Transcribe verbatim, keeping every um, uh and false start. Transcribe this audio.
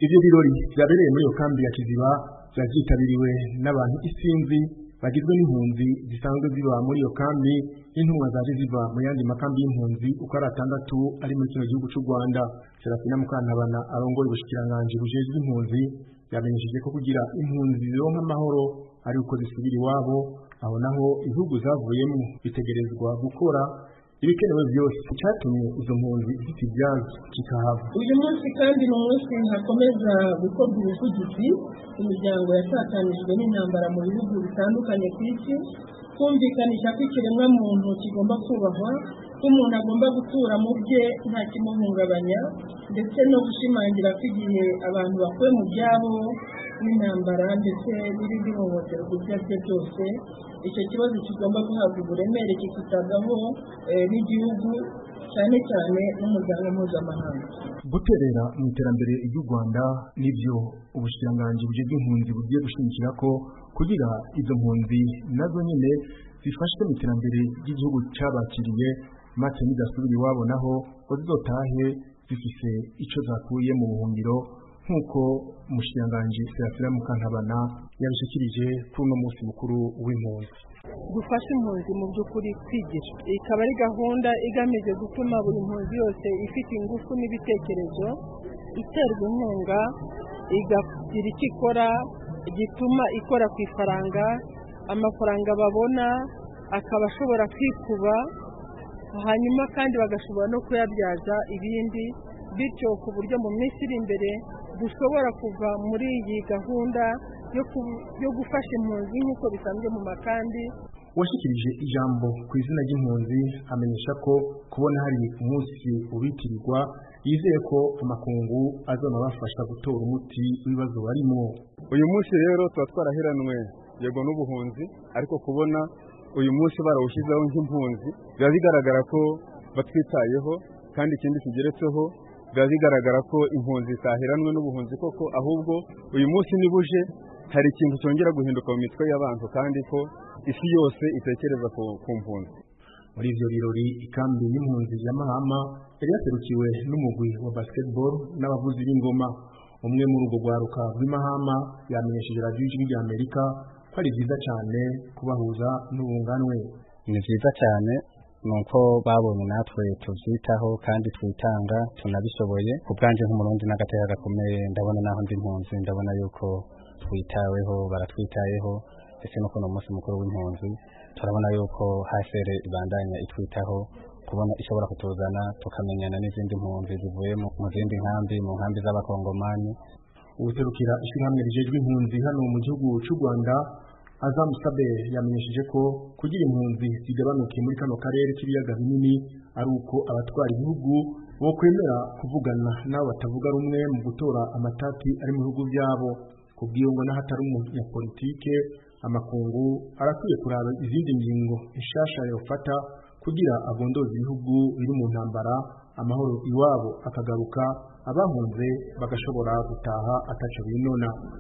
Ivyo birori vyabereye muri iyo kambi ya Kiziba vyitabiriwe n'abantu isinzi bagizwe n'impunzi zisanzwe ziba muri iyo kambi n'intumwa zaje ziva mu yandi makambi y'impunzi uko ari atandatu ari muri kino gihugu cy'u Rwanda. Serafina Mukantabana arongoye ubushikiranganje bujejwe impunzi yamenyesheje ko kugira impunzi zironka amahoro ari uko zisubira iwabo, aho naho ibihugu zavuyemo bitegerezwa gukora ibikenewe byose cyatumye izo mpunzi zifite ibyazo kikahava. Uyu munsi kandi ni umunsi hakomeza gukorwa ubuvugizi imiryango yatatanijwe n'intambara mu bihugu bitandukanye ku isi, kumvikanisha ko ikiremwa muntu kigomba kubahwa, ko umuntu agomba gutura mu bye nta kimuhungabanya, ndetse no gushimangira ko igihe abantu bakuwe mu byabo n'intambara ndetse n'ibindi hohoterwa ibyo ari byo byose, icyo kibazo kigomba guhabwa uburemere kikitabwaho n'igihugu cyane cyane n'umuryango mpuzamahanga. Guterera mu iterambere ry'u Rwanda nivyo ubushikiranganje bujejwe impunzi bugiye gushimikira ko kugira izo mpunzi nazo nyine zifashwe mu iterambere ry'igihugu cyabakiriye maze nidasubira iwabo naho bazotahe zifise ico zakuye mu buhungiro nk'uko umushyiranganje Serafina Mukantabana yabishikirije kuri uno munsi mukuru w'impunzi. Gufasha impunzi mu by'ukuri kwigira ikaba ari gahunda igamije gutuma buri mpunzi yose ifite ingufu n'ibitekerezo iterwa inkunga igagira icyo ikora gituma ikora ku ifaranga, amafaranga babona akaba ashobora kwikuba, hanyuma kandi bagashobora no kuyabyaza ibindi, bityo ku buryo mu minsi iri imbere dushobora kuva muri iyi gahunda yo gufasha impunzi nk'uko bisanzwe mu makambi. Washikirije ijambo ku izina ry'impunzi amenyesha ko kubona hari umunsi ubitirirwa yizeye ko amakungu azonabafasha gutora umuti w'ibibazo barimo. Uyu munsi rero tuba twaraheranwe yego n'ubuhunzi, ariko kubona uyu munsi barawushyizeho nk'impunzi biba bigaragara ko batwitayeho, kandi ikindi kigeretseho biba bigaragara ko impunzi zitaheranwe n'ubuhunzi koko, ahubwo uyu munsi nibuje hari ikintu cyongera guhinduka mu mitwe y'abantu kandi ko isi yose itekereza ku mpunzi. Muri ivyo birori ikambi y'impunzi ya Mahama yari yaserukiwe n'umugwi wa basketball n'abavuzi b'ingoma. Umwe muri urwo rwaruka rw'Imahama yamenyesheje radiyo y'ijwi ry'Amerika ko ari byiza cyane kubahuza n'ubunganwe. Ni byiza cyane nuko babonye natwe tuvyitaho kandi twitanga tunabishoboye. Ku bwanje nk'umurundi n'agateka gakomeye ndabona naho ndi impunzi, ndabona yuko twitaweho, baratwitayeho, ndetse no kuno munsi mukuru w'impunzi turabona yuko H C R ibandanya itwitaho, kubona ishobora kutuzana tukamenyana n'izindi mpunzi zivuye mu zindi nkambi, mu nkambi z'abakongomani. Uwuserukira ishyirahamwe rijejwe impunzi hano mu gihugu cy'u Rwanda Azam Sabe yamenyesheje ko kugira impunzi zigabanuke muri kano karere k'ibiyaga binini ari uko abatwara igihugu bo kwemera kuvugana nabo batavuga rumwe mu gutora amatati ari mu bihugu byabo. Kubwiyongo n'ahatari umunyapolitike amakungu arakwiye kuraba izindi ngingo ishasha yofata kugira agondoze ibihugu biri mu ntambara, amahoro iwabo akagaruka, abahunze bagashobora gutaha ataco binona.